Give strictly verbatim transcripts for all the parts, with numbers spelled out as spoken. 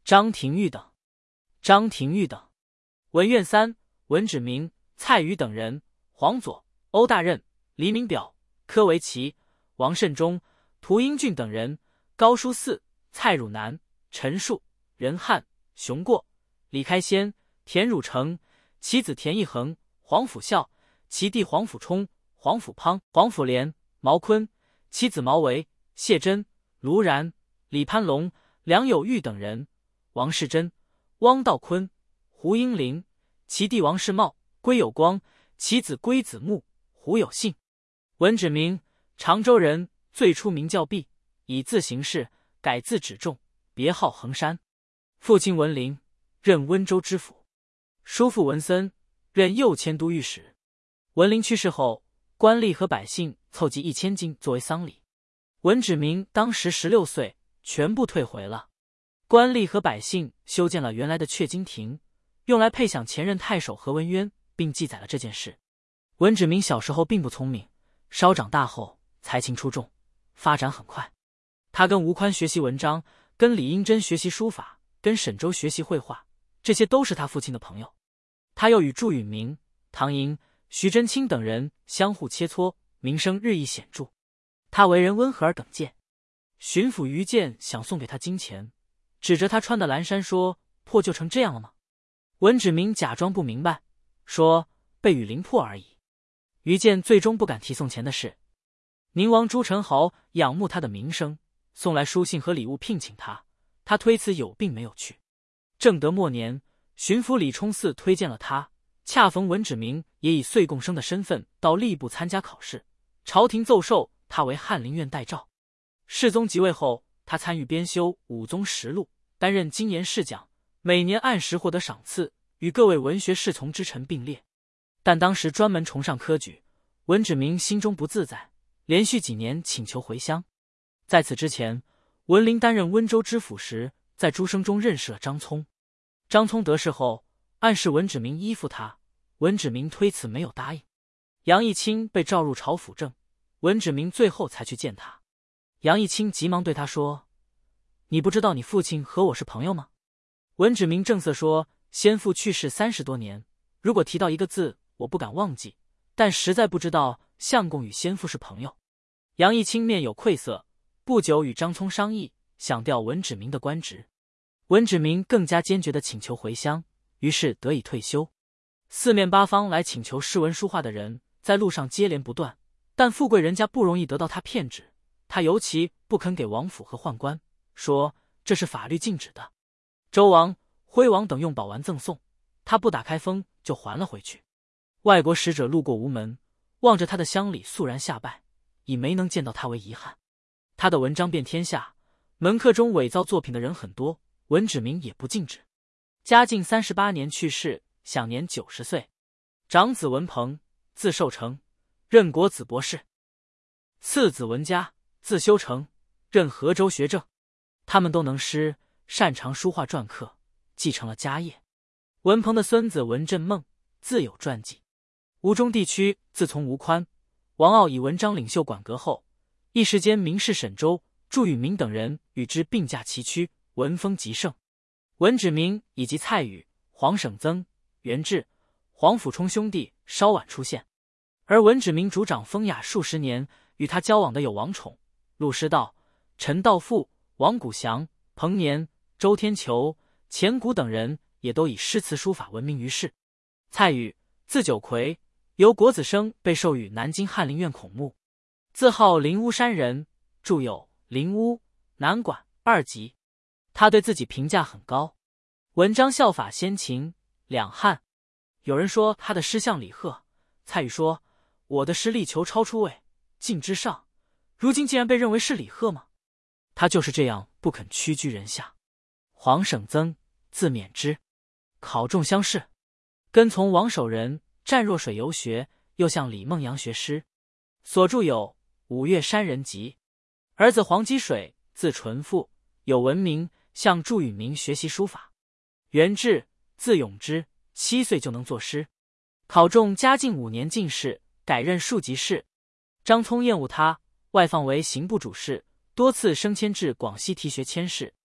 张廷玉等。张廷玉等。文苑三、文芷明、蔡宇等人，黄佐、欧大任、黎明表、柯维奇、王慎中、涂英俊等人，高书嗣、蔡汝南、陈树、任汉、熊过、李开先、田汝成，其子田义衡、黄甫孝，其弟黄甫冲、黄甫滂、黄甫廉、毛坤，其子毛维、谢真、卢然、李潘龙、梁有玉等人，王世贞、汪道坤、胡英林，其弟王世茂、归有光，其子归子木、胡有信。文芷明，常州人，最初名叫弼，以字行事，改字止仲，别号衡山。父亲文林，任温州知府；叔父文森，任右迁都御史。文林去世后，官吏和百姓凑集一千金作为丧礼。文芷明当时十六岁，全部退回了。官吏和百姓修建了原来的阙金亭，用来配享前任太守何文渊，并记载了这件事。文芷明小时候并不聪明，稍长大后才情出众，发展很快。他跟吴宽学习文章，跟李英珍学习书法，跟沈周学习绘画，这些都是他父亲的朋友。他又与祝允明、唐寅、徐祯卿等人相互切磋，名声日益显著。他为人温和而等见。巡抚于建想送给他金钱，指着他穿的蓝衫说：“破旧成这样了吗？”文芷明假装不明白，说：“被雨淋破而已。”于建最终不敢提送钱的事。宁王朱宸濠仰慕他的名声，送来书信和礼物聘请他，他推辞有病没有去。正德末年，巡抚李冲嗣推荐了他，恰逢文芷明也以岁贡生的身份到吏部参加考试，朝廷奏授他为翰林院待诏。世宗即位后，他参与编修《武宗实录》，担任金研侍讲，每年按时获得赏赐，与各位文学侍从之臣并列。但当时专门崇尚科举，文芷明心中不自在，连续几年请求回乡。在此之前，文林担任温州知府时，在诸生中认识了张聪。张聪得势后，暗示文芷明依附他，文芷明推辞没有答应。杨义清被召入朝辅政，文芷明最后才去见他。杨义清急忙对他说：“你不知道你父亲和我是朋友吗？”文芷明正色说：“先父去世三十多年，如果提到一个字，我不敢忘记，但实在不知道相公与先父是朋友。”杨义清面有愧色，不久与张聪商议，想调文芷明的官职。文芷明更加坚决地请求回乡，于是得以退休。四面八方来请求诗文书画的人在路上接连不断，但富贵人家不容易得到他骗旨，他尤其不肯给王府和宦官，说这是法律禁止的。周王、徽王等用宝丸赠送，他不打开封就还了回去。外国使者路过吴门，望着他的乡里肃然下拜，以没能见到他为遗憾。他的文章遍天下，门客中伪造作品的人很多，文芷明也不禁止。嘉靖三十八年去世，享年九十岁。长子文鹏，字寿成，任国子博士；次子文嘉，字修成，任河州学政。他们都能诗，擅长书画篆刻，继承了家业。文鹏的孙子文振梦，自有传记。吴中地区自从吴宽、王傲以文章领袖管阁后，一时间名士沈周、祝允明等人与之并驾齐驱，文风极盛。文芷明以及蔡宇、黄省曾、袁志、黄甫冲兄弟稍晚出现，而文芷明主掌风雅数十年，与他交往的有王宠、陆师道、陈道富、王谷祥、彭年、周天球、钱谷等人，也都以诗词书法闻名于世。蔡宇，字九魁，由国子生被授予南京翰林院孔目，自号灵乌山人，著有《灵乌》《南馆》二集。他对自己评价很高，文章效法先秦、两汉。有人说他的诗像李贺，蔡宇说：“我的诗力求超出位，进之上，如今竟然被认为是李贺吗？”他就是这样不肯屈居人下。黄省曾，字勉之，考中乡试，跟从王守仁、湛若水游学，又向李梦阳学诗，所著有《五岳山人集》。儿子黄积水，字纯富，有文名，向祝允明学习书法。袁志，字永之，七岁就能作诗，考中嘉靖五年进士，改任庶吉士。张聪厌恶他，外放为刑部主事，多次升迁至广西提学佥事。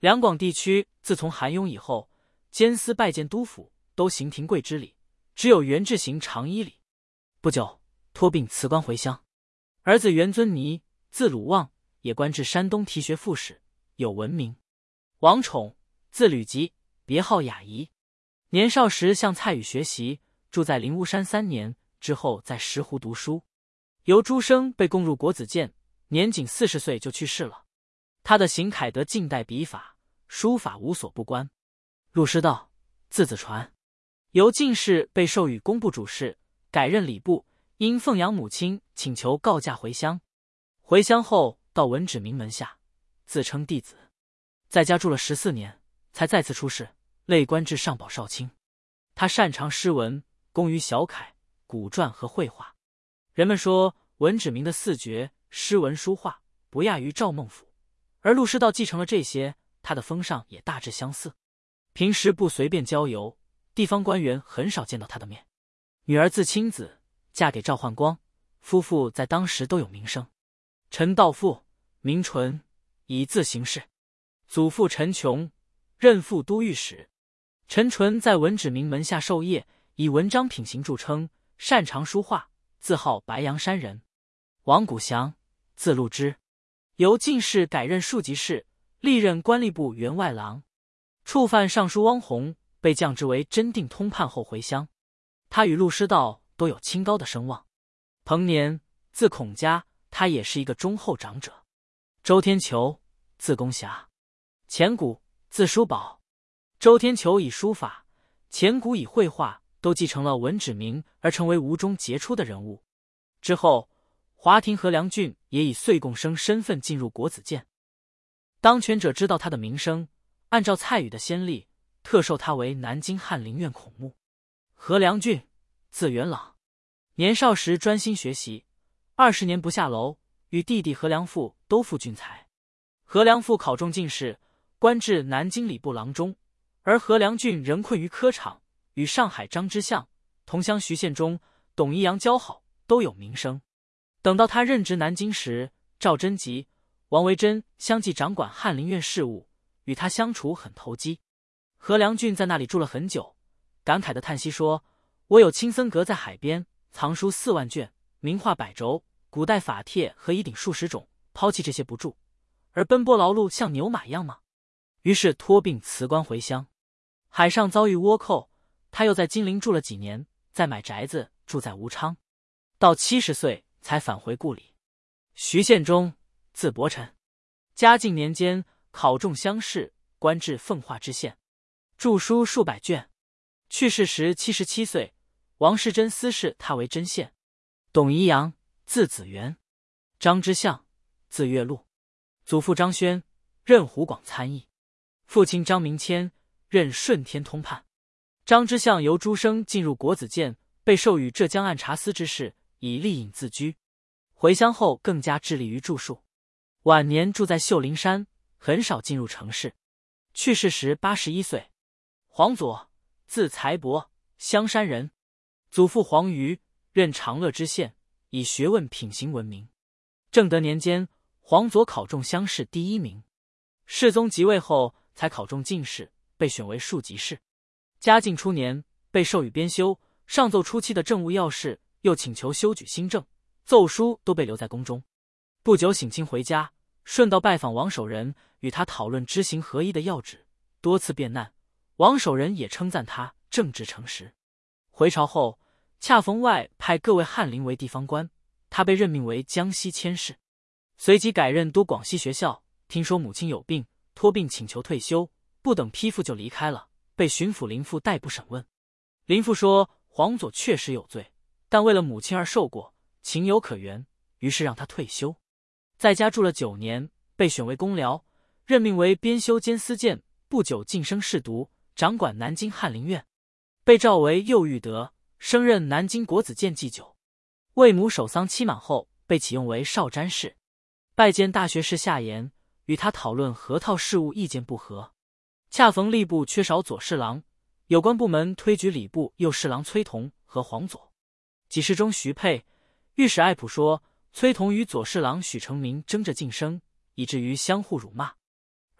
两广地区自从韩雍以后，监司拜见督府都行廷贵之礼，只有元志行长衣礼。不久，托病辞官回乡。儿子元尊尼，字鲁望，也官至山东提学副使，有闻名。王宠，字吕吉，别号雅仪。年少时向蔡宇学习，住在灵乌山三年，之后在石湖读书。由诸生被供入国子监，年仅四十岁就去世了。他的行楷得近代笔法，书法无所不观。陆师道，字子传，由进士被授予工部主事，改任礼部，因奉养母亲，请求告假回乡。回乡后到文指明门下，自称弟子，在家住了十四年，才再次出仕，累官至上宝少卿。他擅长诗文，工于小楷、古篆和绘画。人们说文指明的四绝诗文书画不亚于赵孟頫，而陆师道继承了这些，他的风尚也大致相似。平时不随便郊游，地方官员很少见到他的面。女儿字青子，嫁给赵焕光，夫妇在当时都有名声。陈道父，名纯，以字行事。祖父陈琼，任副都御史。陈纯在文指明门下授业，以文章品行著称，擅长书画，自号白杨山人。王谷祥，字陆之，由进士改任庶吉士，历任官吏部员外郎。触犯尚书汪宏，被降职为真定通判后回乡。他与陆师道都有清高的声望。彭年，字孔家，他也是一个忠厚长者。周天球，字公侠。钱谷，字叔宝。周天球以书法，钱谷以绘画，都继承了文指明，而成为吴中杰出的人物。之后，华亭何良俊也以岁贡生身份进入国子监。当权者知道他的名声，按照蔡宇的先例，特授他为南京翰林院孔目。何良俊，字元朗，年少时专心学习，二十年不下楼，与弟弟何良父都赴俊才。何良父考中进士，官至南京礼部郎中，而何良俊仍困于科场，与上海张之相、同乡徐献忠、董一阳交好，都有名声。等到他任职南京时，赵贞吉、王维珍相继掌管翰林院事务，与他相处很投机。何良俊在那里住了很久，感慨地叹息说：“我有青森阁在海边，藏书四万卷，名画百轴，古代法帖和衣鼎数十种，抛弃这些不住，而奔波劳碌像牛马一样吗？”于是托病辞官回乡。海上遭遇倭寇，他又在金陵住了几年，再买宅子住在吴昌，到七十岁才返回故里。徐献忠，字伯臣，嘉靖年间考中乡试，官至奉化知县，著书数百卷。去世时七十七岁，王世贞私谥他为真宪。董一阳，字子元，张之相，字岳禄，祖父张轩，任湖广参议，父亲张明谦，任顺天通判。张之相由诸生进入国子监，被授予浙江按察司之事，以吏隐自居。回乡后更加致力于著述，晚年住在秀林山，很少进入城市。去世时八十一岁。黄佐，字才伯，香山人，祖父黄瑜，任长乐知县，以学问品行闻名。正德年间，黄佐考中乡试第一名。世宗即位后，才考中进士，被选为庶吉士。嘉靖初年，被授予编修，上奏初期的政务要事，又请求修举新政，奏书都被留在宫中。不久省亲回家，顺道拜访王守仁，与他讨论知行合一的要旨，多次辩难。王守仁也称赞他正直诚实。回朝后，恰逢外派各位翰林为地方官，他被任命为江西佥事，随即改任都广西学校。听说母亲有病，托病请求退休，不等批复就离开了，被巡抚林父逮捕审问。林父说黄佐确实有罪，但为了母亲而受过，情有可原，于是让他退休。在家住了九年，被选为公僚，任命为编修兼司谏，不久晋升侍读，掌管南京翰林院，被召为右御德，升任南京国子监祭酒。为母守丧期满后，被启用为少詹事，拜见大学士夏言，与他讨论河套事务意见不合。恰逢吏部缺少左侍郎，有关部门推举礼部右侍郎崔同和黄佐。给事中徐沛、御史艾普说，崔同与左侍郎许成明争着晋升，以至于相互辱骂。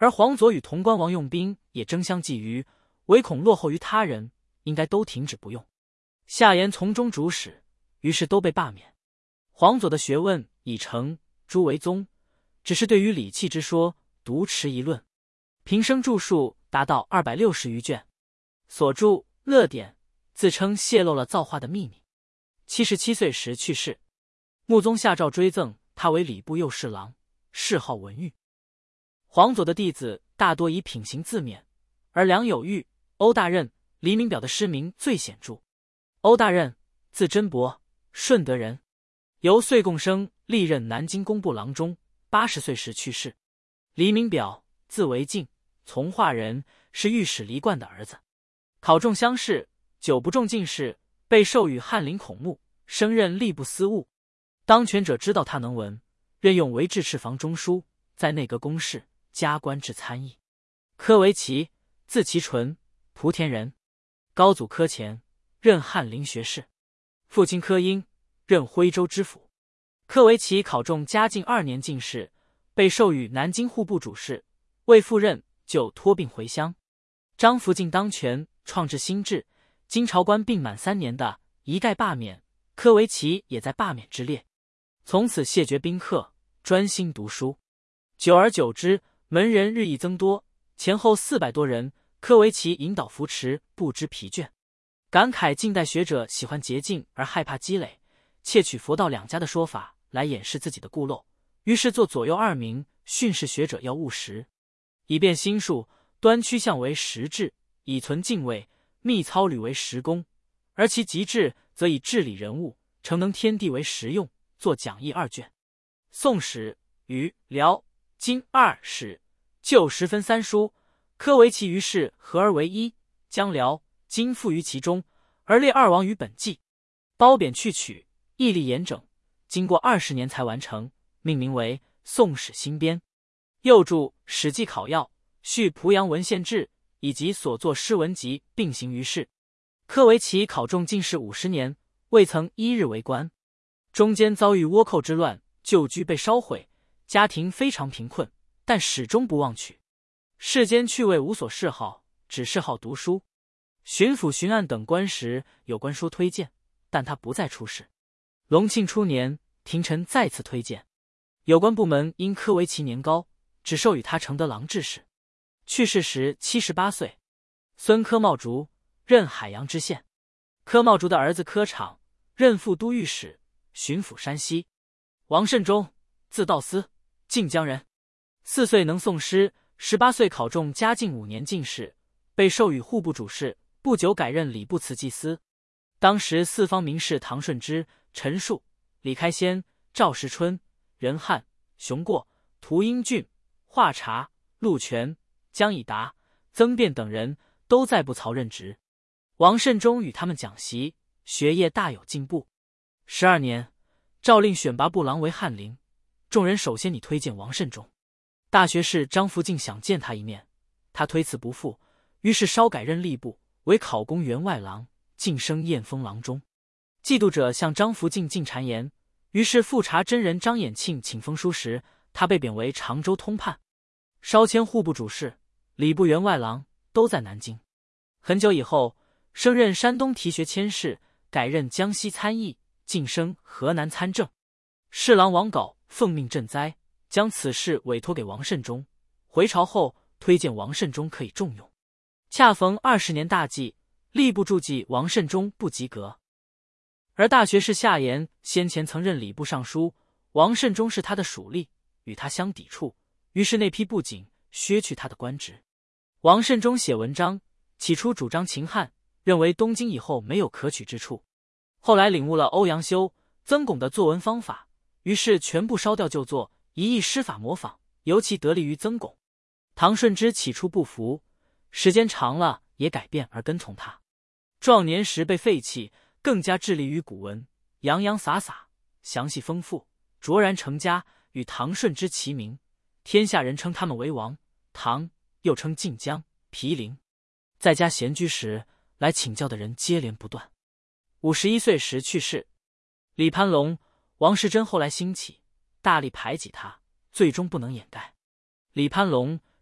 而黄佐与潼关王用兵也争相觊觎，唯恐落后于他人，应该都停止不用。夏言从中主使，于是都被罢免。黄佐的学问已成，诸为宗，只是对于礼器之说独持一论。平生著述达到二百六十余卷，所著《乐典》自称泄露了造化的秘密。七十七岁时去世。穆宗下诏追赠他为礼部右侍郎，谥号文玉。黄佐的弟子大多以品行自勉，而梁有玉、欧大任、黎明表的诗名最显著。欧大任，字真伯，顺德人，由岁贡生历任南京工部郎中，八十岁时去世。黎明表，字维敬，从化人，是御史黎冠的儿子，考中乡试，久不中进士，被授予翰林孔目，升任吏部司务。当权者知道他能文，任用为制赤房中书，在内阁公事，加官至参议。柯维奇，字其纯，莆田人，高祖柯前，任翰林学士，父亲柯英，任徽州知府。柯维奇考中嘉靖二年进士，被授予南京户部主事，未赴任就托病回乡。张福敬当权，创制新制，金朝官病满三年的一概罢免，柯维奇也在罢免之列。从此谢绝宾客，专心读书。久而久之，门人日益增多，前后四百多人，柯维奇引导扶持，不知疲倦。感慨近代学者喜欢捷径而害怕积累，窃取佛道两家的说法来掩饰自己的孤陋，于是做左右二名，训示学者要务实，以变心术，端趋向为实治，以存敬畏，密操履为实功，而其极致则以治理人物，诚能天地为实用，作讲义二卷。宋史与辽金二史就十分三书，柯维奇于是合而为一，将辽金附于其中，而列二王于本纪，褒贬去取，毅力严整，经过二十年才完成，命名为《宋史新编》。又著《史记考要》，续濮阳文献志，以及所作诗文集并行于世。柯维奇考中进士五十年，未曾一日为官，中间遭遇倭寇之乱，旧居被烧毁，家庭非常贫困，但始终不忘取。世间趣味无所嗜好，只嗜好读书。巡抚巡案等官时，有官说推荐，但他不再出仕。隆庆初年，廷臣再次推荐，有关部门因柯维奇年高，只授予他承德郎制事。去世时七十八岁。孙柯茂竹，任海阳知县。柯茂竹的儿子柯敞，任副都御史，巡抚山西。王慎中，字道思，晋江人，四岁能诵诗，十八岁考中嘉靖五年进士，被授予户部主事，不久改任礼部祠祭司。当时四方名士唐顺之、陈树、李开先、赵时春、任翰、熊过、涂英俊、华察、陆权、江以达、曾辩等人都在部曹任职。王慎中与他们讲习，学业大有进步。十二年，诏令选拔部郎为翰林，众人首先拟推荐王慎中。大学士张福敬想见他一面，他推辞不赴，于是稍改任吏部，为考功员外郎，晋升燕封郎中。嫉妒者向张福敬进谗言，于是富察真人张衍庆请封书时，他被贬为常州通判，稍迁户部主事、礼部员外郎，都在南京。很久以后，升任山东提学佥事，改任江西参议，晋升河南参政。侍郎王杲奉命赈灾，将此事委托给王慎中。回朝后，推荐王慎中可以重用。恰逢二十年大忌，吏部注记王慎中不及格。而大学士夏言先前曾任礼部尚书，王慎中是他的属吏，与他相抵触，于是那批不仅削去他的官职。王慎中写文章，起初主张秦汉，认为东京以后没有可取之处，后来领悟了欧阳修、曾巩的作文方法，于是全部烧掉旧作，一意施法模仿，尤其得力于曾巩。唐顺之起初不服，时间长了也改变而跟从他。壮年时被废弃，更加致力于古文，洋洋洒洒，详细丰富，卓然成家，与唐顺之齐名。天下人称他们为王唐，又称晋江、毗陵。在家闲居时，来请教的人接连不断。五十一岁时去世。李攀龙、王士祯后来兴起，大力排挤他，最终不能掩盖。李攀龙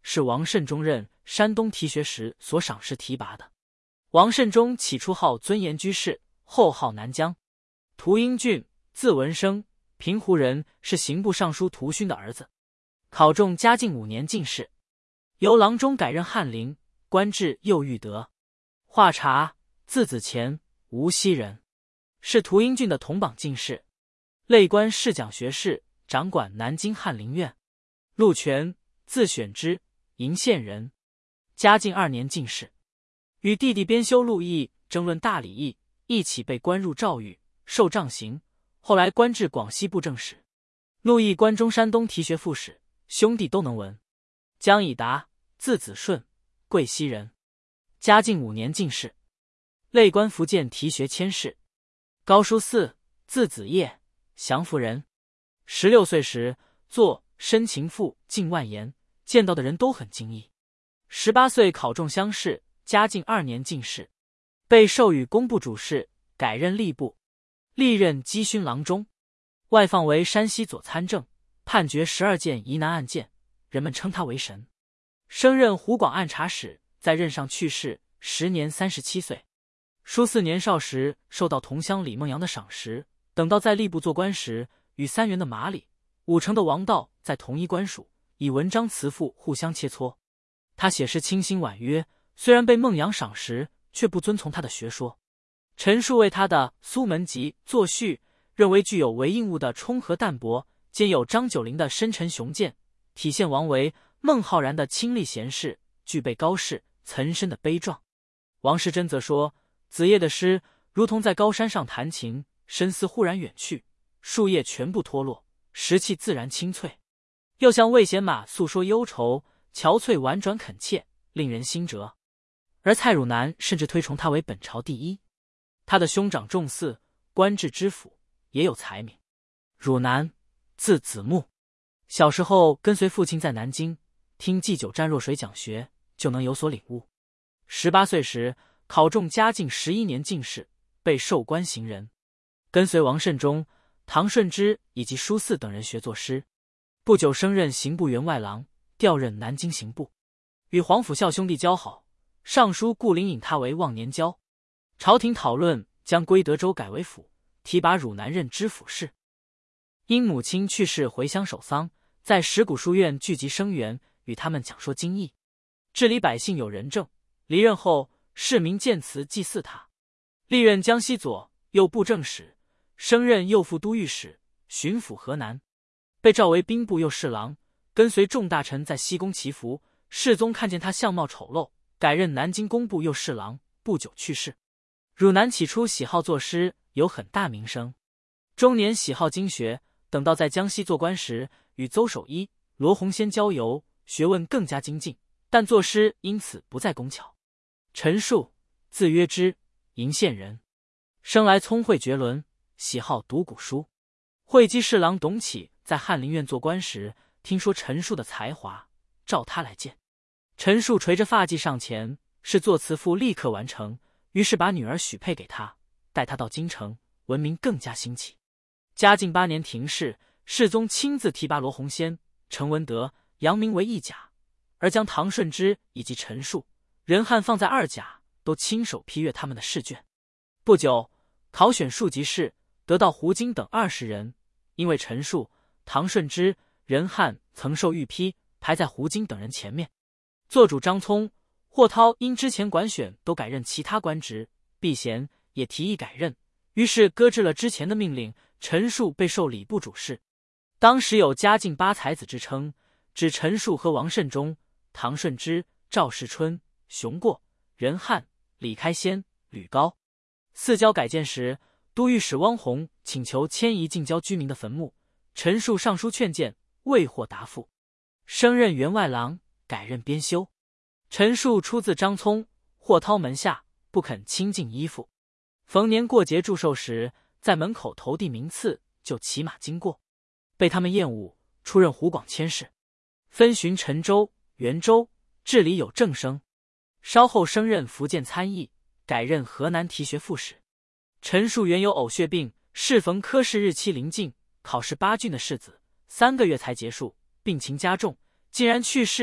是王慎中任山东提学时所赏识提拔的。王慎中起初号尊严居士，后号南江。屠英俊，字文生，平湖人，是刑部尚书屠勋的儿子。考中嘉靖五年进士，由郎中改任翰林，官至右御德。华察，字子虔，无锡人，是屠英俊的同榜进士，累官侍讲学士，掌管南京翰林院。陆权，字选之，鄞县人，嘉靖二年进士，与弟弟编修陆毅争论大礼议，一起被关入诏狱，受杖刑，后来官至广西布政使。陆毅官中山东提学副使，兄弟都能文。江以达，字子顺，贵溪人，嘉靖五年进士，累官福建提学佥事。高书嗣，字子业，降福人。十六岁时作《申情赋》近万言，见到的人都很惊异。十八岁考中乡试，嘉靖二年进士，被授予工部主事，改任吏部，历任稽勋郎中，外放为山西左参政，判决十二件疑难案件，人们称他为神。升任湖广按察使，在任上去世，时年三十七岁。舒四年少时受到同乡李梦阳的赏识，等到在吏部做官时，与三原的马里、武城的王道在同一官署，以文章辞赋互相切磋。他写诗清新婉约，虽然被孟阳赏识，却不遵从他的学说。陈述为他的《苏门集》作序，认为具有唯应物的冲和淡泊，兼有张九龄的深沉雄健，体现王维、孟浩然的清丽闲适，具备高士岑参的悲壮。王士祯则说，子夜的诗如同在高山上弹琴，深思忽然远去，树叶全部脱落，石气自然清脆，又像魏贤马诉说忧愁，憔悴婉转恳切，令人心折。而蔡汝南甚至推崇他为本朝第一。他的兄长仲嗣，官至知府，也有才名。汝南，字子木，小时候跟随父亲在南京听祭酒湛若水讲学，就能有所领悟。十八岁时考中嘉靖十一年进士，被授官行人，跟随王慎中、唐顺之以及舒嗣等人学作诗。不久升任刑部员外郎，调任南京刑部，与黄甫孝兄弟交好，尚书顾灵引他为忘年交。朝廷讨论将归德州改为府，提拔汝南任知府事。因母亲去世回乡守丧，在石鼓书院聚集生员，与他们讲说经义，治理百姓有仁政。离任后，市民见辞祭祀他，历任江西左右布政使，升任右副都御史，巡抚河南，被召为兵部右侍郎，跟随众大臣在西宫祈福。世宗看见他相貌丑陋，改任南京工部右侍郎，不久去世。汝南起初喜好作诗，有很大名声，中年喜好经学，等到在江西做官时，与邹守一、罗洪先交游，学问更加精进，但作诗因此不再工巧。陈述，字约之，鄞县人，生来聪慧绝伦，喜好读古书。会稽侍郎董启在翰林院做官时，听说陈述的才华，召他来见。陈述垂着发髻上前，是作辞赋立刻完成，于是把女儿许配给他，带他到京城，文明更加兴起。嘉靖八年廷试，世宗亲自提拔罗洪先、陈文德、杨明为一甲，而将唐顺之以及陈述、任翰放在二甲，都亲手批阅他们的试卷。不久，考选庶吉士，得到胡经等二十人，因为陈述、唐顺之、任翰曾受御批，排在胡经等人前面。做主张聪、霍涛因之前管选都改任其他官职，避嫌也提议改任，于是搁置了之前的命令。陈述被授礼部主事。当时有嘉靖八才子之称，指陈述和王慎中、唐顺之、赵世春、熊过、任翰、李开先、吕高。四郊改建时，都御史汪洪请求迁移近郊居民的坟墓，陈述上书劝谏，未获答复。升任员外郎，改任编修。陈述出自张聪、霍涛门下，不肯亲近依附。逢年过节祝寿时，在门口投递名次，就骑马经过，被他们厌恶，出任湖广佥事，分巡陈州、元州，治理有正声。稍后升任福建参议，改任河南提学副使。陈述原有呕血病，适逢科试日期临近，考试八郡的试子，三个月才结束，病情加重，竟然去世，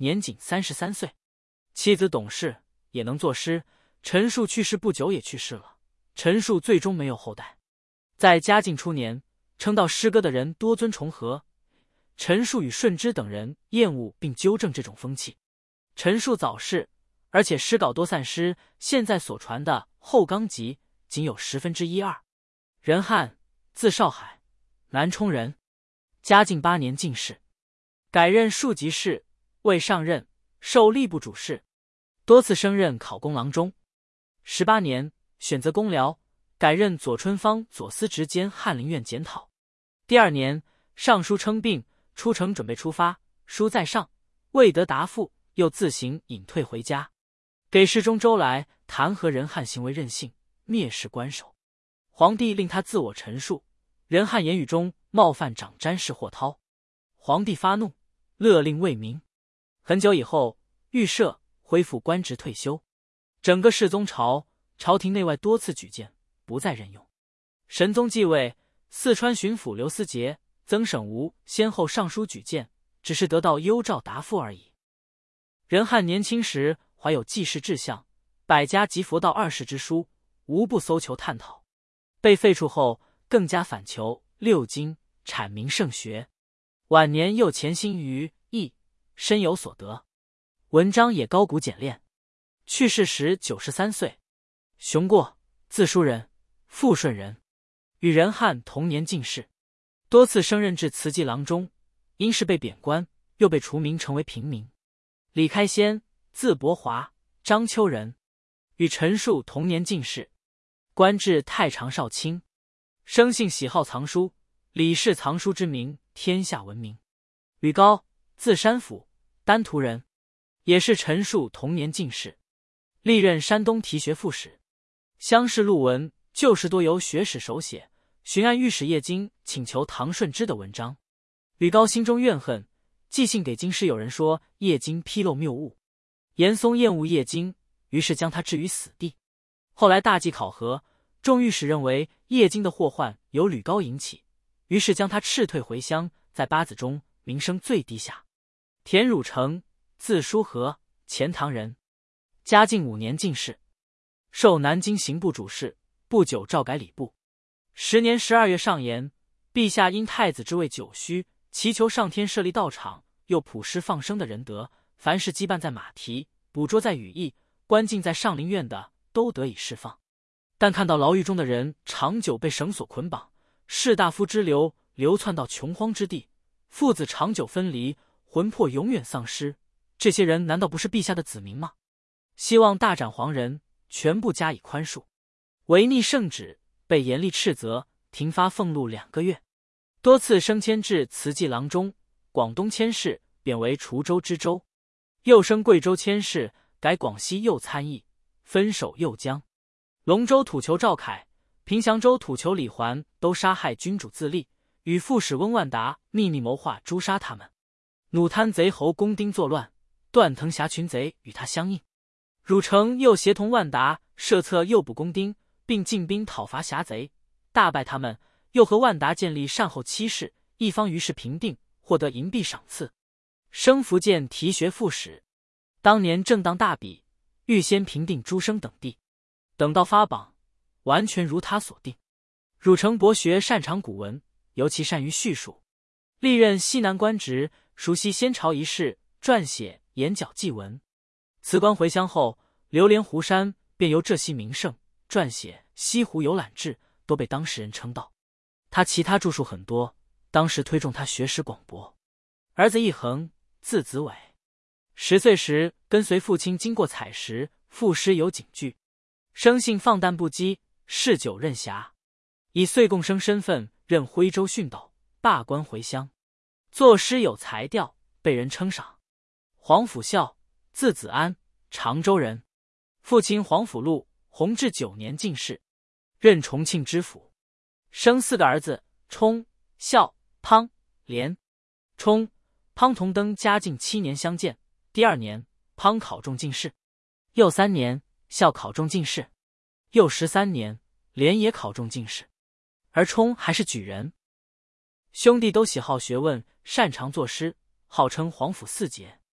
年仅三十三岁。妻子董氏也能作诗，陈述去世不久也去世了，陈述最终没有后代。在嘉靖初年，称道诗歌的人多尊重和，陈述与顺之等人厌恶并纠正这种风气。陈述早逝，而且诗稿多散失，现在所传的《后纲集》仅有十分之一二。任翰，字少海，南充人，嘉靖八年进士，改任庶吉士，未上任，授吏部主事，多次升任考功郎中。十八年，选择公僚，改任左春芳左司职兼翰林院检讨。第二年，上书称病，出城准备出发，书在上，未得答复，又自行隐退回家。给事中周来弹劾任翰行为任性，蔑视官守。皇帝令他自我陈述，任翰言语中冒犯长詹事霍涛。皇帝发怒，勒令为民。很久以后，预设恢复官职退休。整个世宗朝，朝廷内外多次举荐，不再任用。神宗继位，四川巡抚刘思杰、曾省吾先后上书举荐，只是得到幽诏答复而已。任翰年轻时怀有济世志向，百家及佛道二世之书，无不搜求探讨。被废黜后，更加反求六经，阐明圣学。晚年又潜心于义，深有所得，文章也高古简练。去世时九十三岁。熊过，字叔人，富顺人，与任翰同年进士，多次升任至慈济郎中，因是被贬官，又被除名，成为平民。李开先，字伯华，章丘人，与陈述同年进士，官至太常少卿，生性喜好藏书，李氏藏书之名天下闻名。吕高，字山甫，丹徒人，也是陈述同年进士，历任山东提学副使。乡试录文旧时多由学史手写，巡按御史叶经请求唐顺之的文章。吕高心中怨恨，寄信给京师友人说叶经披露谬误。严嵩厌恶叶经，于是将他置于死地。后来大计考核，众御史认为叶经的祸患由吕高引起，于是将他斥退回乡，在八子中名声最低下。田汝成，字叔和，钱塘人，嘉靖五年进士，授南京刑部主事，不久诏改礼部。十年十二月上言，陛下因太子之位久虚，祈求上天设立道场，又普施放生的仁德，凡是羁绊在马蹄、捕捉在羽翼、关禁在上林苑的，都得以释放。但看到牢狱中的人长久被绳索捆绑，士大夫之流流窜到穷荒之地，父子长久分离，魂魄永远丧失，这些人难道不是陛下的子民吗？希望大斩黄人，全部加以宽恕。违逆圣旨，被严厉斥责，停发俸禄两个月，多次升迁至慈济郎中，广东佥事，贬为滁州知州，又升贵州佥事，改广西右参议，分守右江。龙州土酋赵凯、平祥州土酋李环都杀害君主自立，与副使翁万达秘密谋划诛杀他们。弩贪贼侯公丁作乱，段腾侠群贼与他相应。汝成又协同万达设策诱捕公丁，并进兵讨伐侠贼，大败他们，又和万达建立善后期事，一方于是平定，获得银币赏赐，升福建提学副使。当年正当大比，预先平定诸生等地，等到发榜，完全如他所定。汝成博学，擅长古文，尤其善于叙述，历任西南官职，熟悉先朝仪事，撰写《演角记文》。辞官回乡后，流连湖山，便由浙西名胜，撰写《西湖游览志》，都被当时人称道。他其他著述很多，当时推崇他学识广博。儿子一恒，字子伟，十岁时跟随父亲经过采石，赋诗有警句，生性放荡不羁，嗜酒任侠，以岁贡生身份任徽州训导，罢官回乡，作诗有才调，被人称赏。黄甫孝，字子安，常州人，父亲黄甫禄，弘治九年进士，任重庆知府，生四个儿子：冲、孝、汤、廉。冲、汤同登嘉靖七年相见，第二年，汤考中进士，又三年，孝考中进士，又十三年，廉也考中进士，而冲还是举人。兄弟都喜好学问，擅长作诗，号称皇甫四杰。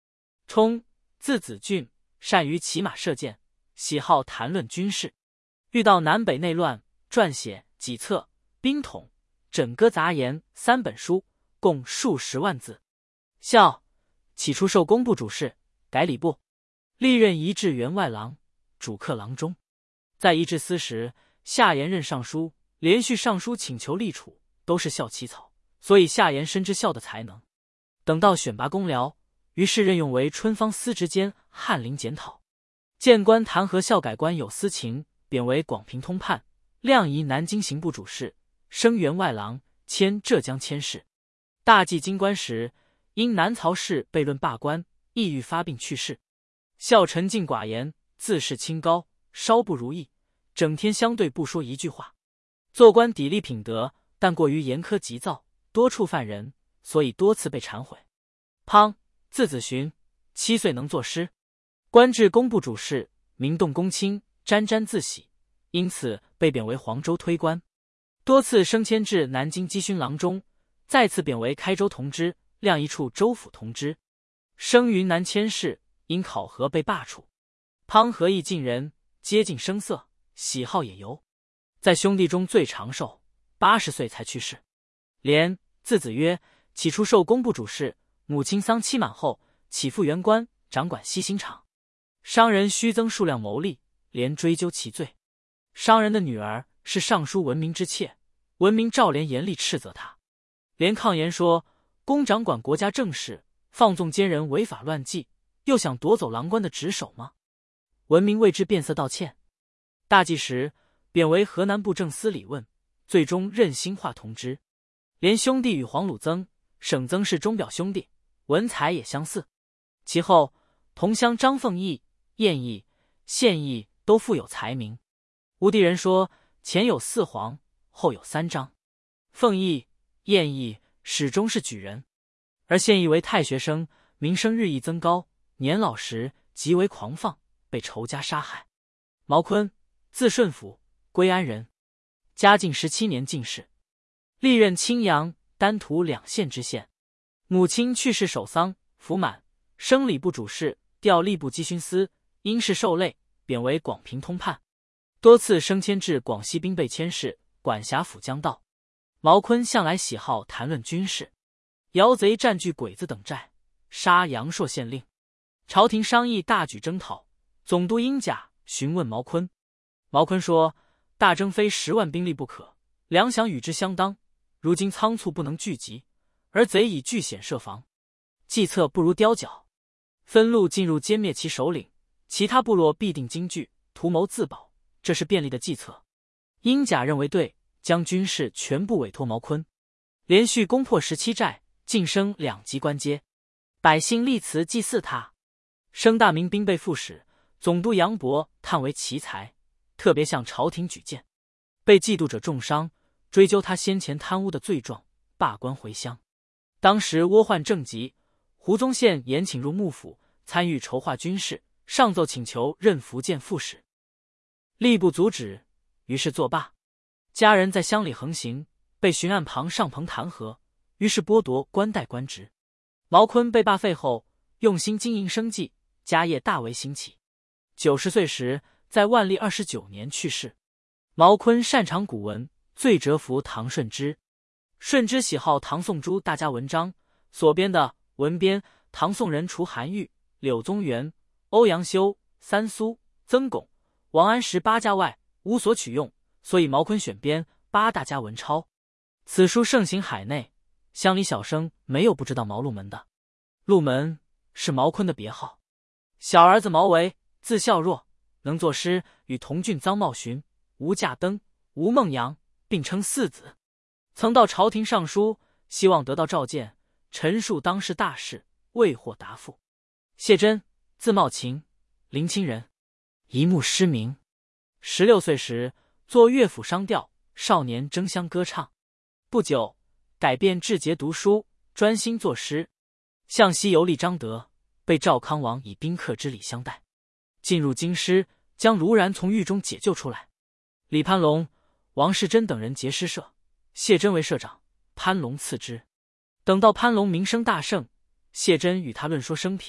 冲，字子俊，善于骑马射箭，喜好谈论军事。遇到南北内乱，撰写几册兵统、枕歌杂言三本书，共数十万字。孝，起初受工部主事，改礼部，历任仪制员外郎、主客郎中。在仪制司时，夏言任尚书，连续上书请求立储，都是孝起草，所以夏言深知孝的才能。等到选拔公僚，于是任用为春芳司职监翰林检讨。谏官弹劾孝改官有私情，贬为广平通判，亮移南京刑部主事，升员外郎，迁浙江佥事。大计京官时，因南曹氏悖论罢官，抑郁发病去世。孝沉静寡言，自视清高，稍不如意，整天相对不说一句话。做官砥砺品德，但过于严苛急躁，多触犯人，所以多次被忏悔。滂，字子寻，七岁能作诗，官至工部主事，名动公卿，沾沾自喜，因此被贬为黄州推官，多次升迁至南京机勋郎中，再次贬为开州同知，亮一处州府同知，升云南佥事，因考核被罢黜。滂和义近人，接近声色，喜好野游，在兄弟中最长寿，八十岁才去世。廉，字子曰，起初受工部主事，母亲丧期满后，起复原官，掌管西兴厂。商人虚增数量牟利，廉追究其罪。商人的女儿是尚书文明之妾，文明赵廉严厉斥责他。廉抗言说，公掌管国家政事，放纵奸人违法乱纪，又想夺走郎官的职守吗？文明为之变色道歉。大计时，贬为河南布政司理问，最终任兴化同知。连兄弟与黄鲁曾、省曾是钟表兄弟，文才也相似。其后，同乡张凤义、晏义、献义都富有才名。吴地人说，前有四皇，后有三张。凤义、晏义始终是举人，而献义为太学生，名声日益增高，年老时极为狂放，被仇家杀害。毛坤，字顺甫，归安人，嘉靖十七年进士，历任青阳、丹徒两县知县。母亲去世守丧，服满，升礼部主事，调吏部机勋司，因事受累，贬为广平通判，多次升迁至广西兵备佥事，管辖府江道。毛坤向来喜好谈论军事，姚贼占据鬼子等寨，杀阳朔县令。朝廷商议大举征讨，总督英甲询问毛坤，毛坤说，大征非十万兵力不可，粮饷与之相当，如今仓促不能聚集，而贼已据险设防，计策不如雕脚，分路进入歼灭其首领，其他部落必定惊惧，图谋自保，这是便利的计策。英甲认为对，将军事全部委托毛坤，连续攻破十七寨，晋升两级官阶，百姓立祠祭祀他。升大明兵备副使，总督杨伯叹为奇才，特别向朝廷举荐，被嫉妒者重伤，追究他先前贪污的罪状，罢官回乡。当时倭患正急，胡宗宪延请入幕府，参与筹划军事，上奏请求任福建副使，吏部阻止，于是作罢。家人在乡里横行，被巡案旁上棚弹劾，于是剥夺官带官职。毛坤被罢废后，用心经营生计，家业大为兴起。九十岁时，在万历二十九年去世。毛坤擅长古文，最折服唐顺之。顺之喜好唐宋诸大家文章，所编的文编唐宋人除韩愈、柳宗元、欧阳修、三苏、曾巩、王安石八家外，无所取用，所以毛坤选编八大家文钞。此书盛行海内，乡里小生没有不知道毛陆门的。陆门是毛坤的别号。小儿子毛维，字孝若，能作诗，与同郡臧茂寻、吴稼登、吴孟阳并称四子。曾到朝廷上书，希望得到召见，陈述当世大事，未获答复。谢真，字茂勤，临清人，一目失明。十六岁时作乐府商调，少年争相歌唱。不久改变志节读书，专心作诗。向西游历张德，被赵康王以宾客之礼相待。进入京师，将卢然从狱中解救出来。李潘龙、王世贞等人结诗社，谢真为社长，潘龙次之。等到潘龙名声大盛，谢真与他论说生平，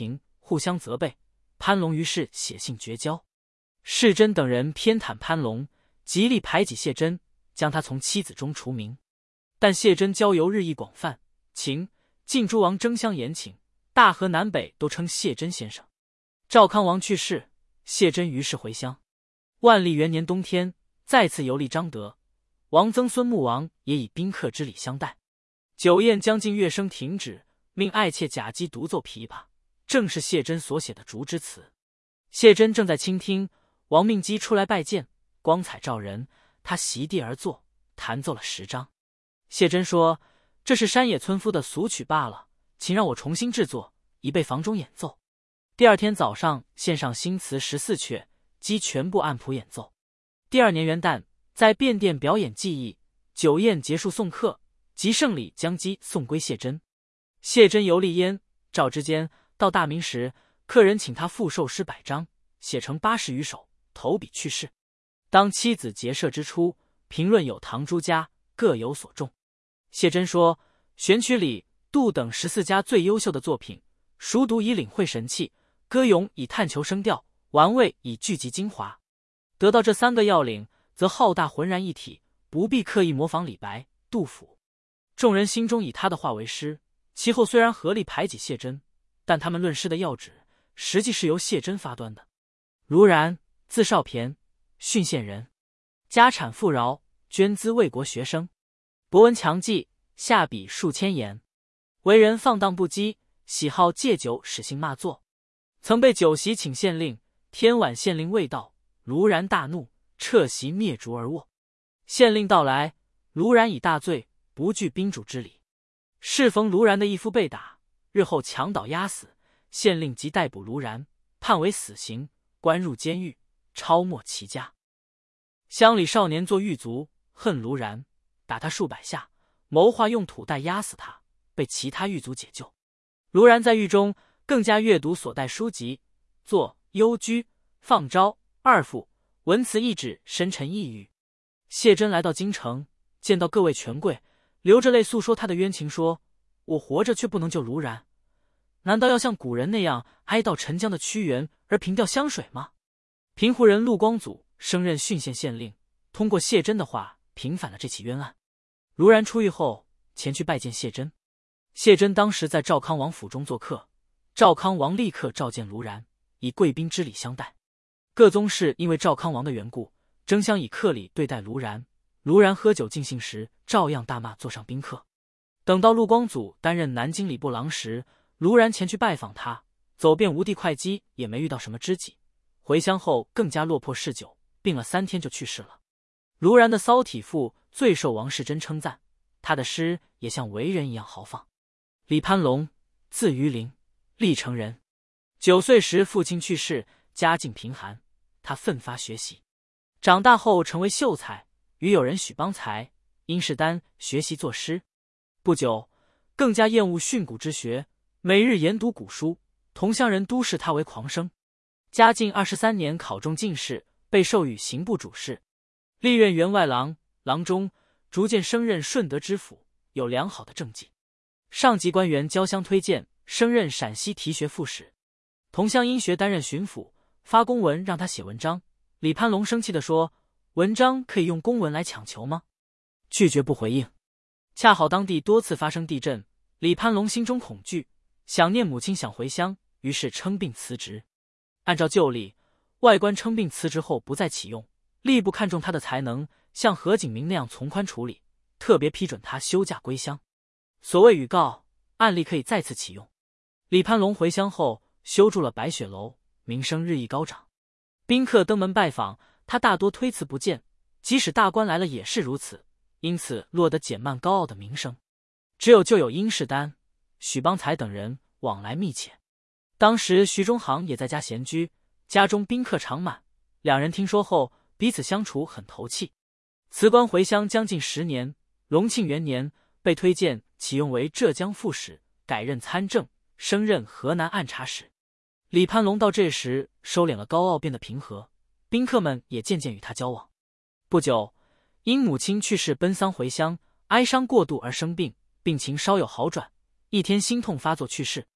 互相责备。潘龙于是写信绝交。世珍等人偏袒潘龙，极力排挤谢真，将他从妻子中除名。但谢真交游日益广泛，秦、晋诸王争相延请，大河南北都称谢真先生。赵康王去世，谢真于是回乡。万历元年冬天，再次游历彰德，王曾孙穆王也以宾客之礼相待。酒宴将近，乐声停止，命爱妾贾姬独奏琵琶，正是谢真所写的竹之词。谢真正在倾听，王命基出来拜见，光彩照人，他席地而坐，弹奏了十章。谢真说：“这是山野村夫的俗曲罢了，请让我重新制作，以备房中演奏。”第二天早上献上新词十四阙，基全部按谱演奏。第二年元旦，在便殿表演技艺，酒宴结束送客，即盛礼将鸡送归谢真。谢真游历燕、赵之间，到大明时，客人请他复授诗百章，写成八十余首，投笔去世。当妻子结社之初，评论有唐诸家各有所重。谢真说：“选曲里杜等十四家最优秀的作品，熟读以领会神气，歌咏以探求声调，玩味以聚集精华。得到这三个要领，则浩大浑然一体，不必刻意模仿李白、杜甫。”众人心中以他的话为师，其后虽然合力排挤谢真，但他们论诗的要旨，实际是由谢真发端的。卢然，字少骈，浚县人，家产富饶，捐资为国学生，博闻强记，下笔数千言。为人放荡不羁，喜好借酒使性骂作。曾被酒席请县令，天晚县令未到，卢然大怒，撤席灭烛而卧。县令到来，卢然已大醉，不惧宾主之礼。适逢卢然的义父被打，日后墙倒压死，县令即逮捕卢然，判为死刑，关入监狱，抄没其家。乡里少年做狱卒，恨卢然，打他数百下，谋划用土袋压死他，被其他狱卒解救。卢然在狱中更加阅读所带书籍，作《幽居》《放招》《二赋》，文辞意旨深沉抑郁。谢真来到京城，见到各位权贵，流着泪诉说他的冤情，说：“我活着却不能救卢然，难道要像古人那样哀悼沉江的屈原而凭吊湘水吗？”平湖人陆光祖升任浚县县令，通过谢真的话平反了这起冤案。卢然出狱后前去拜见谢真。谢真当时在赵康王府中做客，赵康王立刻召见卢然，以贵宾之礼相待。各宗室因为赵康王的缘故，争相以客礼对待卢然。卢然喝酒尽兴时，照样大骂座上宾客。等到陆光祖担任南京礼部郎时，卢然前去拜访他，走遍吴地会稽，也没遇到什么知己。回乡后更加落魄嗜酒，病了三天就去世了。卢然的骚体赋最受王世贞称赞，他的诗也像为人一样豪放。李攀龙，字于林，历城人。九岁时父亲去世，家境贫寒，他奋发学习。长大后成为秀才，与友人许邦才、殷世丹学习作诗。不久，更加厌恶训诂之学，每日研读古书，同乡人都视他为狂生。嘉靖二十三年考中进士，被授予刑部主事，历任员外郎、郎中，逐渐升任顺德知府，有良好的政绩。上级官员交相推荐，升任陕西提学副使。同乡因学担任巡抚，发公文让他写文章。李攀龙生气地说：“文章可以用公文来强求吗？”拒绝不回应。恰好当地多次发生地震，李攀龙心中恐惧，想念母亲，想回乡，于是称病辞职。按照旧例，外官称病辞职后不再启用，吏部看重他的才能，像何景明那样从宽处理，特别批准他休假归乡。所谓预告，按例可以再次启用。李攀龙回乡后，修筑了白雪楼，名声日益高涨。宾客登门拜访，他大多推辞不见，即使大官来了也是如此，因此落得减慢高傲的名声。只有旧友殷世丹、许邦才等人往来密切。当时徐中行也在家闲居，家中宾客常满，两人听说后彼此相处很投契。辞官回乡将近十年，隆庆元年被推荐启用为浙江副使，改任参政，升任河南按察使。李攀龙到这时收敛了高傲，变得平和，宾客们也渐渐与他交往。不久，因母亲去世奔丧回乡，哀伤过度而生病，病情稍有好转，一天心痛发作去世。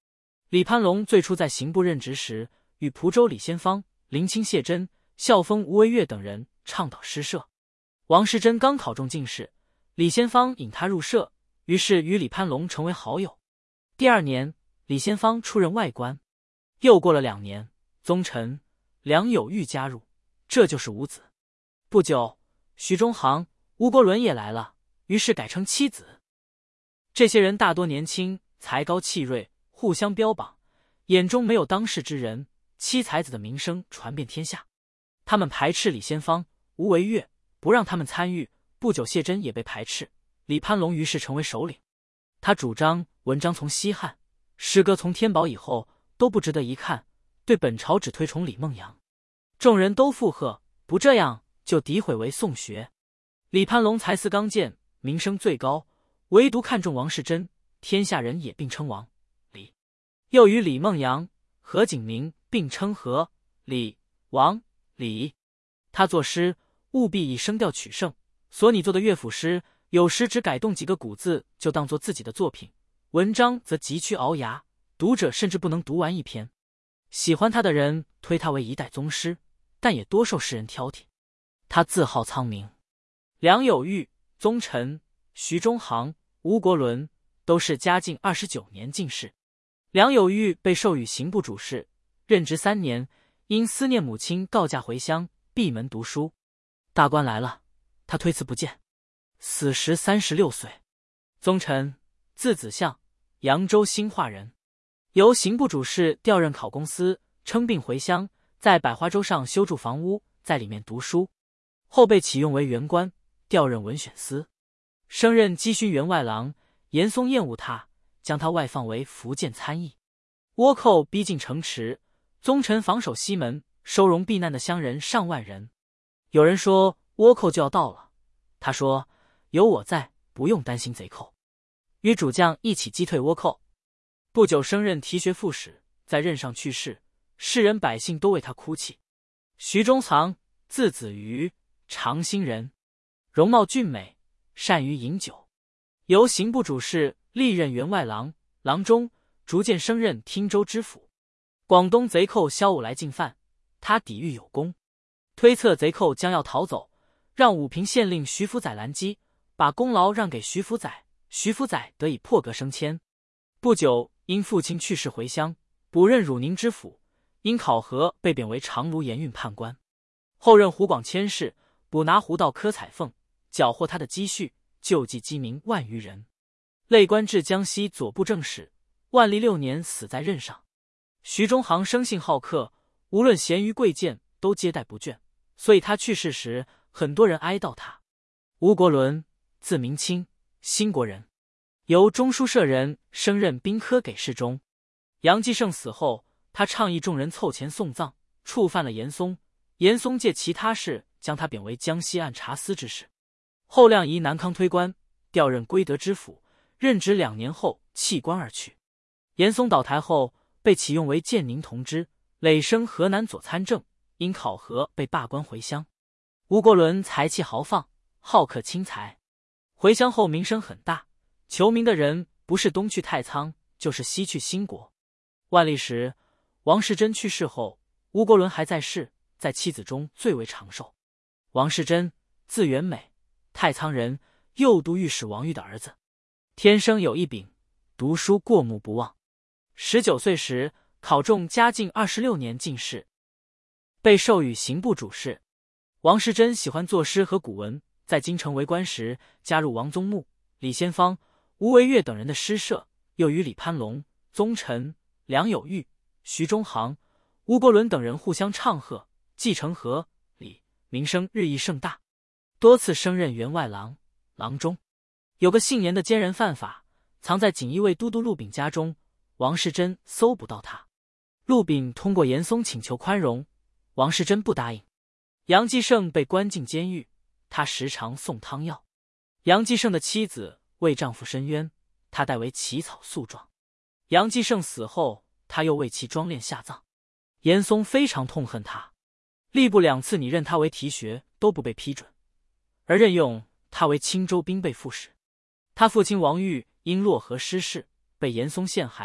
李攀龙最初在刑部任职时，与蒲州李先芳、林清谢珍、孝丰吴惟岳等人倡导诗社。王士祯刚考中进士，李先芳引他入社，于是与李攀龙成为好友。第二年，李先芳出任外官。又过了两年，宗臣、梁有玉加入，这就是五子。不久，徐中行、吴国伦也来了，于是改称七子。这些人大多年轻，才高气锐，互相标榜，眼中没有当世之人，七才子的名声传遍天下。他们排斥李先芳、吴惟岳，不让他们参与。不久，谢珍也被排斥，李攀龙于是成为首领。他主张文章从西汉，诗歌从天宝以后都不值得一看，对本朝只推崇李梦阳。众人都附和，不这样就诋毁为宋学。李攀龙才思刚健，名声最高，唯独看重王士祯，天下人也并称王、李。又与李梦阳、何景明并称何、李、王、李。他作诗务必以声调取胜，所拟作的乐府诗有时只改动几个古字就当作自己的作品，文章则急曲熬牙，读者甚至不能读完一篇。喜欢他的人推他为一代宗师，但也多受世人挑剔。他自号苍明。梁有玉、宗臣、徐中行、吴国伦都是嘉靖二十九年进士。梁有玉被授予刑部主事，任职三年，因思念母亲告假回乡，闭门读书。大官来了，他推辞不见，死时三十六岁。宗臣，字子相，扬州兴化人，由刑部主事调任考公司，称病回乡，在百花洲上修筑房屋，在里面读书。后被启用为员官，调任文选司，升任稽勋员外郎。严嵩厌恶他，将他外放为福建参议。倭寇逼近城池，宗臣防守西门，收容避难的乡人上万人。有人说倭寇就要到了，他说有我在，不用担心贼寇，与主将一起击退倭寇。不久升任提学副使，在任上去世，世人百姓都为他哭泣。徐中藏，字子瑜，长兴人，容貌俊美，善于饮酒，由刑部主事历任员外郎、郎中，逐渐升任汀州知府。广东贼寇骁武来进犯，他抵御有功，推测贼寇将要逃走，让武平县令徐福载拦击，把功劳让给徐福载，徐福载得以破格升迁。不久因父亲去世回乡，补任汝宁知府，因考核被贬为长芦盐运判官。后任湖广佥事，捕拿湖盗柯彩凤，缴获他的积蓄，救济饥民万余人。累官至江西左布政使，万历六年死在任上。徐中行生性好客，无论贤愚贵贱都接待不倦，所以他去世时很多人哀悼他。吴国伦，字明清，兴国人，由中书舍人升任兵科给事中。杨继盛死后，他倡议众人凑钱送葬，触犯了严嵩，严嵩借其他事将他贬为江西按察司之事。后亮移南康推官，调任归德知府，任职两年后弃官而去。严嵩倒台后，被启用为建宁同知，累升河南左参政，因考核被罢官回乡。吴国伦才气豪放，好客轻财，回乡后名声很大，求名的人不是东去太仓，就是西去兴国。万历时，王士祯去世后，吴国伦还在世，在妻子中最为长寿。王士祯，字元美，太仓人，右都御史王玉的儿子，天生有一柄，读书过目不忘。十九岁时考中嘉靖二十六年进士，被授予刑部主事。王士祯喜欢作诗和古文，在京城为官时加入王宗穆、李先芳、吴惟岳等人的诗社，又与李攀龙、宗臣、梁有玉、徐中行、吴国伦等人互相唱和，继承和、李，名声日益盛大，多次升任员外郎、郎中。有个姓严的奸人犯法，藏在锦衣卫都督陆炳家中，王士祯搜不到他。陆炳通过严嵩请求宽容，王士祯不答应。杨继盛被关进监狱，他时常送汤药。杨继盛的妻子为丈夫申冤，他代为起草诉状。杨继盛死后，他又为其装殓下葬。严嵩非常痛恨他，吏部两次拟任他为提学都不被批准，而任用他为青州兵备副使。他父亲王玉因漯河失势，被严嵩陷害，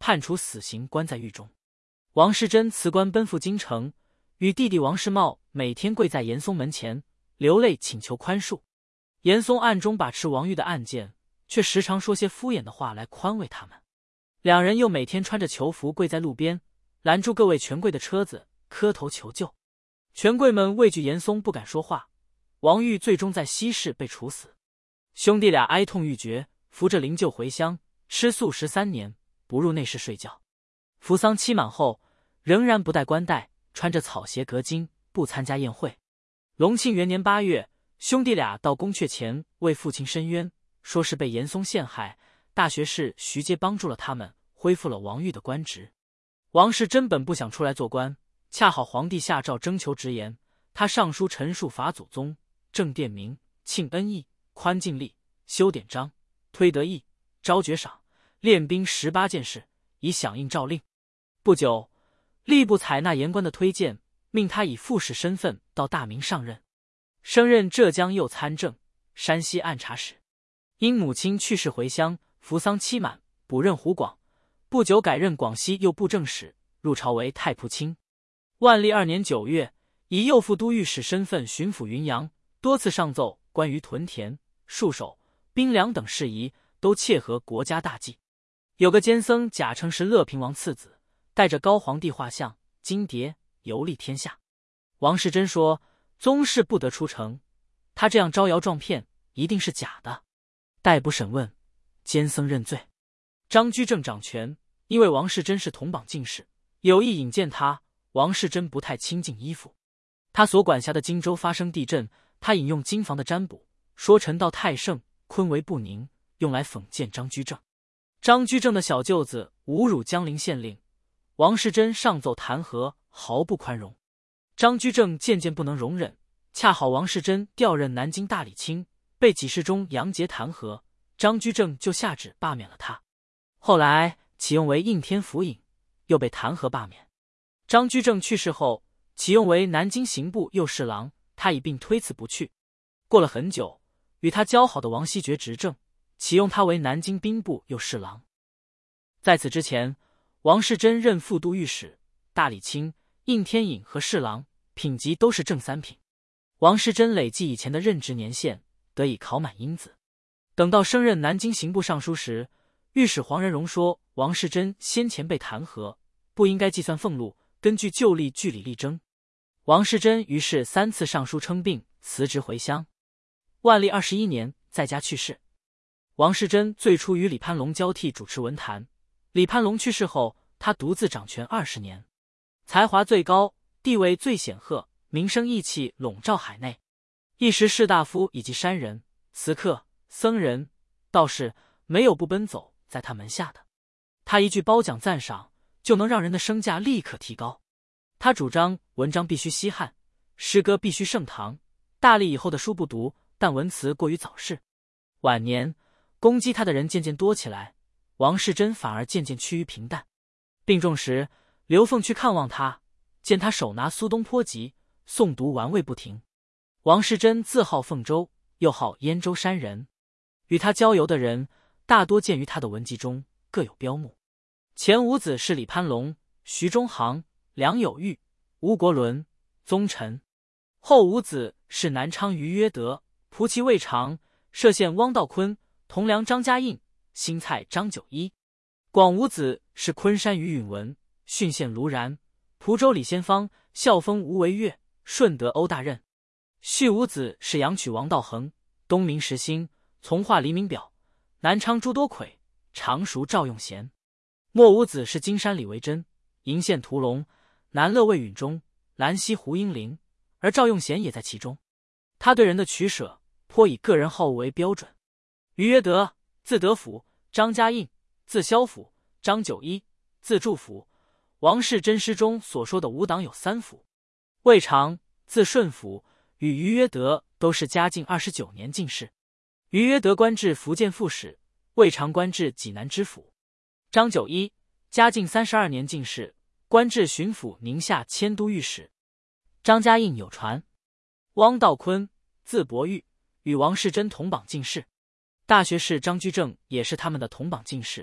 判处死刑，关在狱中。王士祯辞官奔赴京城，与弟弟王士茂每天跪在严嵩门前，流泪请求宽恕。严嵩暗中把持王玉的案件，却时常说些敷衍的话来宽慰他们。两人又每天穿着囚服跪在路边，拦住各位权贵的车子，磕头求救。权贵们畏惧严嵩，不敢说话。王玉最终在西市被处死。兄弟俩哀痛欲绝，扶着灵柩回乡，吃素十三年，不入内室睡觉。服丧期满后，仍然不戴冠带，穿着草鞋革巾，不参加宴会。隆庆元年八月，兄弟俩到宫阙前为父亲申冤，说是被严嵩陷害，大学士徐阶帮助了他们，恢复了王玉的官职。王士祯本不想出来做官，恰好皇帝下诏征求直言，他上书陈述法祖宗、正殿明、庆恩义、宽禁令、修典章、推德义、招爵赏、练兵十八件事，以响应诏令。不久，吏部采纳言官的推荐，命他以副使身份到大明上任，升任浙江右参政、山西按察使。因母亲去世回乡，服丧期满，补任湖广。不久改任广西右布政使，入朝为太仆卿。万历二年九月，以右副都御史身份巡抚云阳，多次上奏关于屯田、戍守、兵粮等事宜，都切合国家大计。有个监僧假称是乐平王次子，带着高皇帝画像、金蝶游历天下。王士祯说宗室不得出城，他这样招摇撞骗，一定是假的。待捕审问，监僧认罪。张居正掌权，因为王士祯是同榜进士，有意引荐他。王士祯不太亲近依附。他所管辖的荆州发生地震，他引用经房的占卜，说陈道太盛，坤为不宁，用来讽谏张居正。张居正的小舅子侮辱江陵县令，王士祯上奏弹劾，毫不宽容。张居正渐渐不能容忍，恰好王士祯调任南京大理卿，被给事中杨节弹劾，张居正就下旨罢免了他。后来启用为应天府尹，又被弹劾罢免。张居正去世后，启用为南京刑部右侍郎，他一并推辞不去。过了很久，与他交好的王希爵执政，启用他为南京兵部右侍郎。在此之前，王士祯任副都御史、大理卿、应天尹和侍郎，品级都是正三品。王士祯累计以前的任职年限，得以考满因子。等到升任南京刑部尚书时，御史黄仁荣说王士祯先前被弹劾，不应该计算俸禄，根据旧例据理力争。王士祯于是三次上书称病，辞职回乡。万历二十一年在家去世。王士祯最初与李攀龙交替主持文坛，李攀龙去世后，他独自掌权二十年，才华最高，地位最显赫，名声义气笼罩海内。一时士大夫以及山人、祠客、僧人、道士，没有不奔走在他门下的。他一句褒奖赞赏，就能让人的身价立刻提高。他主张文章必须稀罕，诗歌必须盛唐，大历以后的书不读，但文辞过于早逝。晚年攻击他的人渐渐多起来，王士祯反而渐渐趋于平淡。病重时，刘凤去看望他，见他手拿苏东坡集，诵读玩味不停。王士祯自号凤州，又号燕州山人，与他交游的人大多见于他的文集中各有标目。前五子是李攀龙、徐中行、梁有玉、吴国伦、宗臣；后五子是南昌于约德、蒲骑魏长、歙县汪道坤、同梁张家印、新蔡张九一；广五子是昆山于允文、浚县卢然、蒲州李先芳、孝丰吴惟岳、顺德欧大任；续五子是阳曲王道衡、东明石兴、从化黎明表、南昌朱多魁、常熟赵用贤；末五子是金山李维真、鄞县屠龙、南乐魏允中、兰溪胡英林，而赵用贤也在其中。他对人的取舍颇以个人好恶为标准。于约德，字德甫，张家印，字萧甫，张九一，字祝甫。王士祯诗中所说的五党有三甫。魏长，字顺甫，与于约德都是嘉靖二十九年进士。于约德官至福建副使，魏长官至济南知府。张九一，嘉靖三十二年进士，官至巡抚宁夏迁都御史。张家印有传。汪道坤，字伯玉，与王士祯同榜进士。大学士张居正也是他们的同榜进士，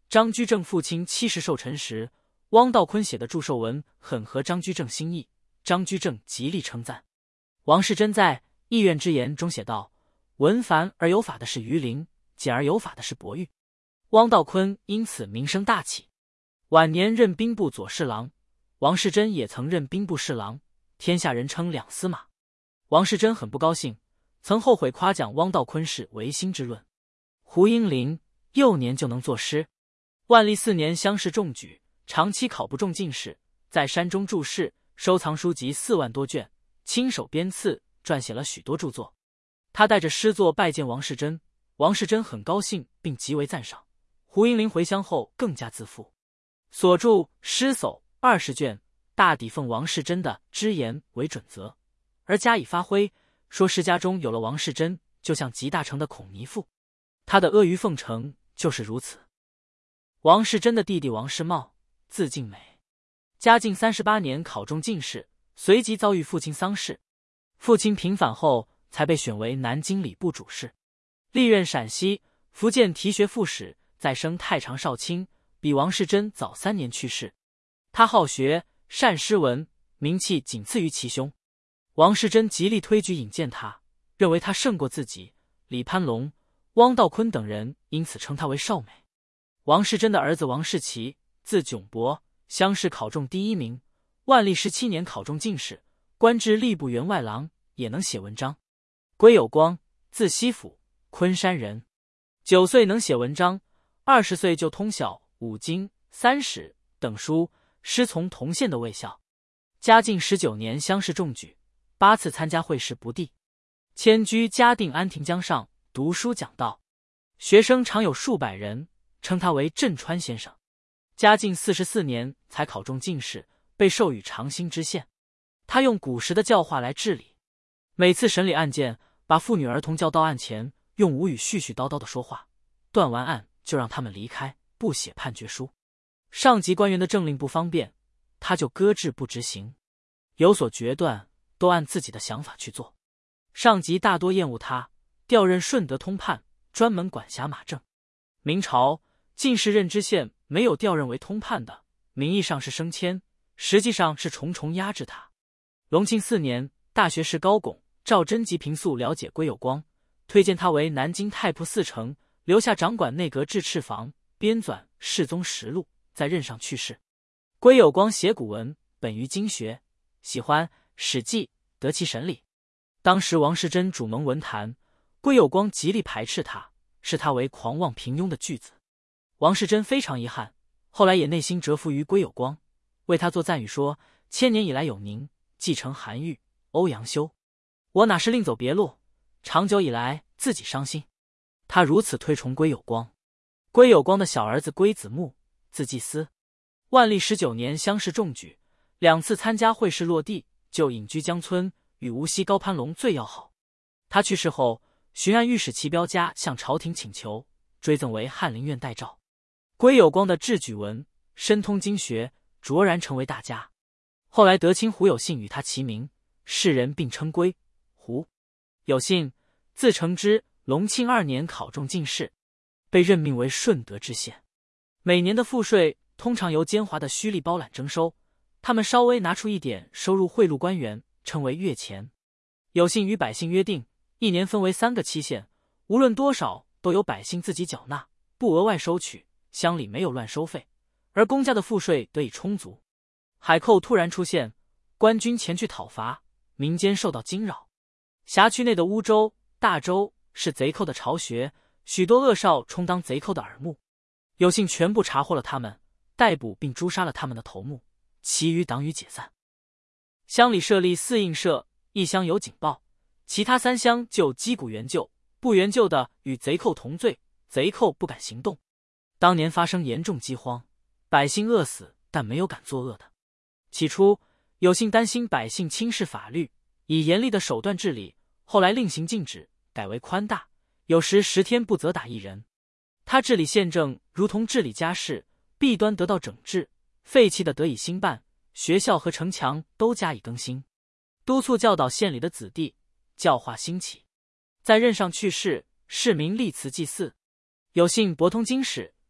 张居正父亲七十寿辰时，汪道坤写的祝寿文很合张居正心意，张居正极力称赞。王士祯在《意愿之言》中写道：“文繁而有法的是于陵，简而有法的是伯玉。”汪道坤因此名声大起。晚年任兵部左侍郎，王士祯也曾任兵部侍郎，天下人称两司马。王士祯很不高兴，曾后悔夸奖汪道坤是唯心之论。胡应麟幼年就能作诗，万历四年乡试中举，长期考不中进士，在山中注释，收藏书籍四万多卷，亲手编刺，撰写了许多著作。他带着诗作拜见王士祯，王士祯很高兴，并极为赞赏。胡应麟回乡后更加自负，所著诗叟二十卷，大抵奉王士祯的之言为准则，而加以发挥，说诗家中有了王士祯，就像集大成的孔尼赋。他的阿谀奉承就是如此。王士祯的弟弟王士茂，字敬美，嘉靖三十八年考中进士，随即遭遇父亲丧事，父亲平反后才被选为南京礼部主事，历任陕西、福建提学副使，再升太常少卿，比王士祯早三年去世。他好学，善诗文，名气仅次于其兄。王士祯极力推举引荐他，认为他胜过自己。李攀龙、汪道坤等人因此称他为少美。王士祯的儿子王士奇，字炯伯，乡试考中第一名，万历十七年考中进士，官至吏部员外郎，也能写文章。归有光，字希甫，昆山人，九岁能写文章，二十岁就通晓五经、三史等书，师从同县的卫校。嘉靖十九年乡试中举，八次参加会试不第，迁居嘉定安亭江上读书讲道，学生常有数百人，称他为镇川先生。嘉靖四十四年才考中进士，被授予长兴知县。他用古时的教化来治理，每次审理案件，把妇女儿童叫到案前，用吴语絮絮叨叨的说话，断完案就让他们离开，不写判决书。上级官员的政令不方便，他就搁置不执行，有所决断都按自己的想法去做。上级大多厌恶他，调任顺德通判，专门管辖马政。明朝进士任知县没有调任为通判的，名义上是升迁，实际上是重重压制他。隆庆四年，大学士高拱、赵贞吉平素了解归有光，推荐他为南京太仆寺丞，留下掌管内阁制敕房，编纂《世宗实录》，在任上去世。归有光写古文，本于经学，喜欢《史记》，得其神理。当时王士祯主蒙文坛，归有光极力排斥他，视他为狂妄平庸的巨子。王士祯非常遗憾，后来也内心折服于归有光，为他做赞语说：“千年以来有您，继承韩愈、欧阳修，我哪是另走别路，长久以来自己伤心。”他如此推崇归有光。归有光的小儿子归子木，字季思，万历十九年乡试中举，两次参加会试落第，就隐居江村，与无锡高攀龙最要好。他去世后，巡按御史齐彪家向朝廷请求，追赠为翰林院待诏。归有光的治举文，深通经学，卓然成为大家。后来德清胡有信与他齐名，世人并称归、胡。有信，字承之，隆庆二年考中进士，被任命为顺德知县。每年的赋税通常由奸猾的胥吏包揽征收，他们稍微拿出一点收入贿赂官员，称为月钱。有信与百姓约定，一年分为三个期限，无论多少都由百姓自己缴纳，不额外收取，乡里没有乱收费，而公家的赋税得以充足。海寇突然出现，官军前去讨伐，民间受到惊扰。辖区内的乌州、大州是贼寇的巢穴，许多恶少充当贼寇的耳目。有信全部查获了他们，逮捕并诛杀了他们的头目，其余党羽解散。乡里设立四应社，一乡有警报，其他三乡就击鼓援救，不援救的与贼寇同罪，贼寇不敢行动。当年发生严重饥荒，百姓饿死，但没有敢作恶的。起初有信担心百姓轻视法律，以严厉的手段治理，后来令行禁止，改为宽大，有时十天不责打一人。他治理县政如同治理家事，弊端得到整治，废弃的得以兴办，学校和城墙都加以更新，督促教导县里的子弟，教化兴起。在任上去世，市民立祠祭祀。有信博通经史，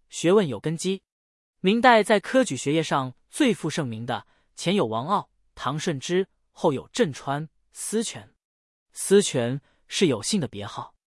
学问有根基。明代在科举学业上最负盛名的，前有王傲、唐顺之，后有郑川、司权。司权是有姓的别号。